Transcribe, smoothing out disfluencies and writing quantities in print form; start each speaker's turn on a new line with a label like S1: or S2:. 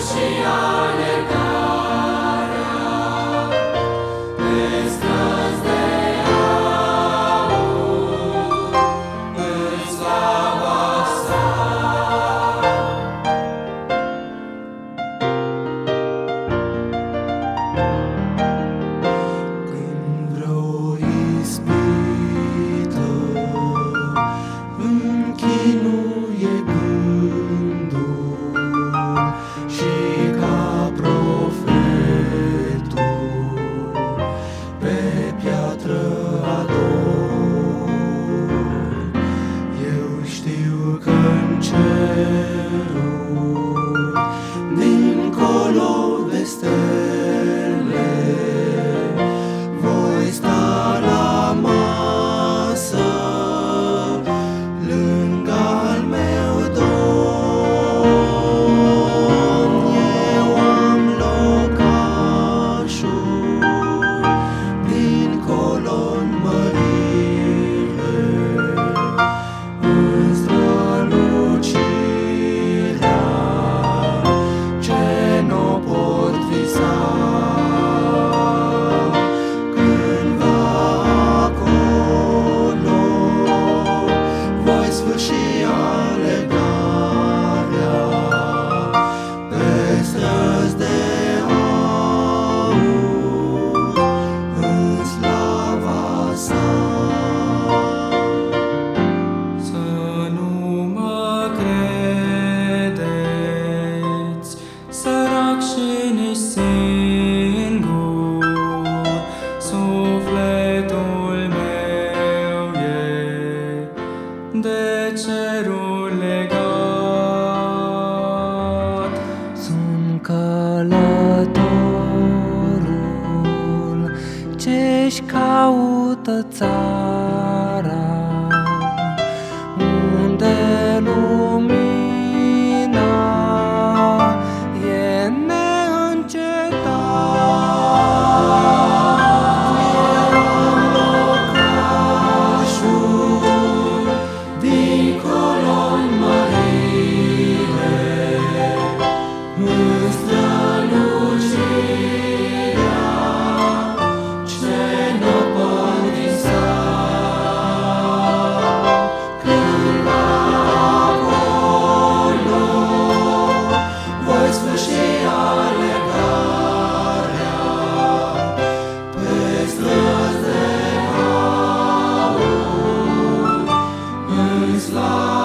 S1: Dincolo de stele voi sta la masă lângă al meu Domn. Eu am locașul dincolo-n mărire, în strălucirea ce n-o pot visa. Cândva acolo voi sfârși alergarea pe străzi de aur în slava sa.
S2: Să nu mă credeți sărac și nici singur, sufletul meu e de cerul legat.
S1: Sunt călătorul ce-și caută țara, unde lumina e neîncetat. Eu am locașul dincolo-n mărire, în strălucirea ce n-o pot visa. Cândva acolo voi sfârși alergarea pe străzi de aur în slava